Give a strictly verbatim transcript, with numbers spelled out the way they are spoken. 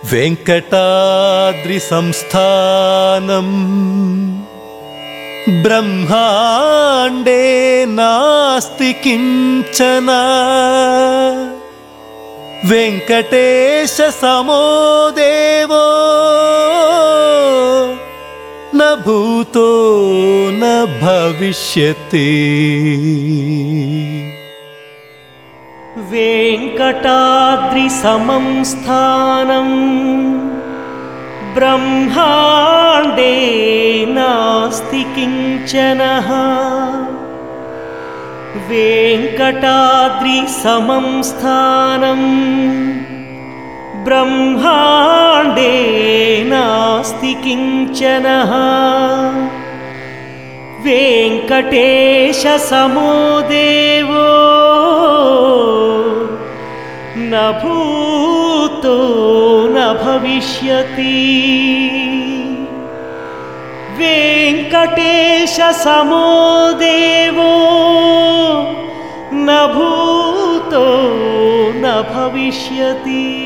వెంకటాద్రి సంస్థానం బ్రహ్మాండే నాస్తి కించన వెంకటేశ సమో దేవో న భూతో న భవిష్యతి. వెంకటాద్రి సమం స్థానం బ్రహ్మాండే నాస్తి కించనః. వెంకటాద్రి సమం స్థానం బ్రహ్మాండే నాస్తి కించనః. వెంకటేశ సమో దేవో న భూతో న భవిష్యతి. వెంకటేశ సమో దేవో న భూతో న భవిష్యతి.